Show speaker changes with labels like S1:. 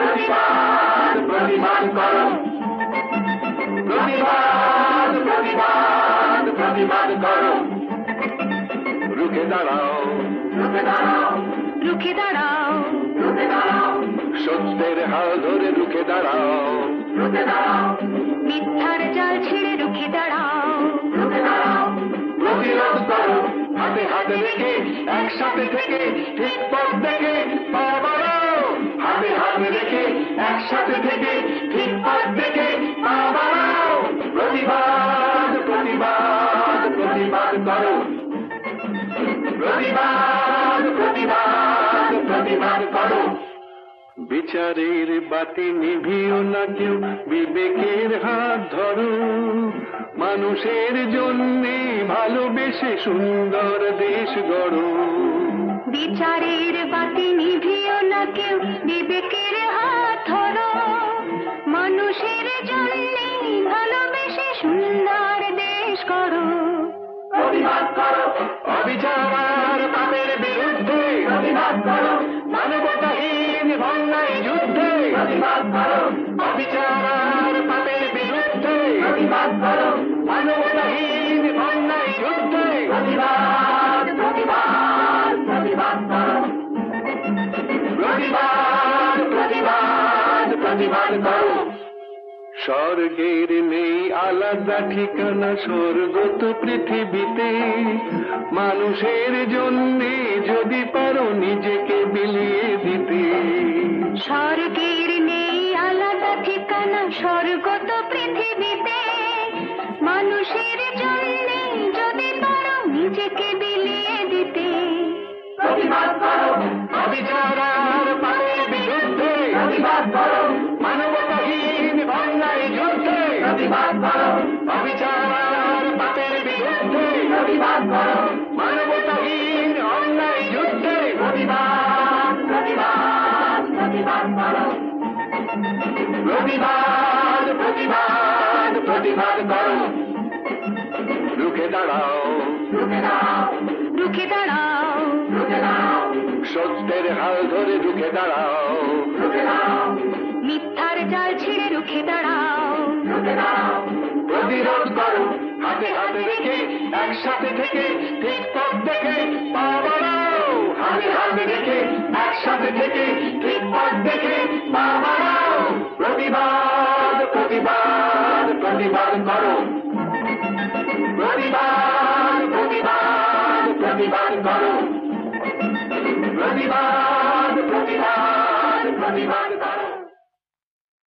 S1: প্রতিবাদ প্রতিবাদ করো, প্রতিবাদ প্রতিবাদ প্রতিবাদ করো, রুখে দাঁড়াও, রুখে দাঁড়াও,
S2: রুখে দাঁড়াও,
S1: রুখে দাঁড়াও, সত্যের হাল ধরে রুখে দাঁড়াও, রুখে দাঁড়াও,
S2: মিথ্যার জাল ছিঁড়ে রুখে দাঁড়াও,
S1: রুখে দাঁড়াও, প্রতিরোধ করো, হাতে হাতে রেখে একসাথে থেকে ঠিক পথ দেখে পা বাড়াও, হাতে হাতে রেখে একসাথে থেকে ঠিক পথ দেখে পা বাড়াও, প্রতিবাদ প্রতিবাদ প্রতিবাদ করো, প্রতিবাদ প্রতিবাদ প্রতিবাদ করো, বিচারের বাতি নিভিও না কেউ, বিবেকের হাত ধরো, মানুষের জন্যে ভালোবেসে সুন্দর দেশ গড়ো,
S2: বিচারের বাতি নিভিও না কেউ, বিবেকের হাত ধরো, মানুষের জন্য ভালোবেসে সুন্দর দেশ করো,
S1: প্রতিবাদ করো, অবিচার আর পাপের বিরুদ্ধে প্রতিবাদ করো, মানবতাহীন অন্যায় যুদ্ধে প্রতিবাদ করো, অবিচার আর পাপের বিরুদ্ধে প্রতিবাদ করো, মানবতাহীন অন্যায় যুদ্ধে প্রতিবাদ প্রতিবাদ প্রতিবাদ করো, প্রতিবাদ প্রতিবাদ প্রতিবাদ করো, স্বর্গের নেই আলাদা ঠিকানা, স্বর্গ তো পৃথিবীতে, মানুষের জন্যে যদি পারো নিজেকে বিলিয়ে দিতে,
S2: স্বর্গের নেই আলাদা ঠিকানা, স্বর্গ তো পৃথিবীতে, মানুষের জন্য যদি পারো নিজেকে বিলিয়ে দিতে,
S1: প্রতিবাদ করো, অবিচার আর পাপের বিরুদ্ধে প্রতিবাদ করো, মানবতাহীন অন্যায় যুদ্ধে প্রতিবাদ করো, অবিচার আর পাপের বিরুদ্ধে প্রতিবাদ করো, মানবতাহীন অন্যায় যুদ্ধে প্রতিবাদ প্রতিবাদ প্রতিবাদ করো, প্রতিবাদ প্রতিবাদ প্রতিবাদ করো, রুখে দাঁড়াও, রুখে দাঁড়াও,
S2: রুখে দাঁড়াও,
S1: রুখে দাঁড়াও, সত্যের হাল ধরে রুখে দাঁড়াও, রুখে দাঁড়াও,
S2: মিথ্যার জাল ছিঁড়ে রুখে দাঁড়াও,
S1: রুখে দাঁড়াও, প্রতিরোধ করো, হাতে হাতে রেখে একসাথে থেকে ঠিক পথ দেখে পা বাড়াও, হাতে হাতে রেখে একসাথে থেকে ঠিক পথ দেখে পা বাড়াও, প্রতিবাদ প্রতিবাদ প্রতিবাদ করো, প্রতিবাদ প্রতিবাদ প্রতিবাদ করো, প্রতিবাদ প্রতিবাদ প্রতিবাদ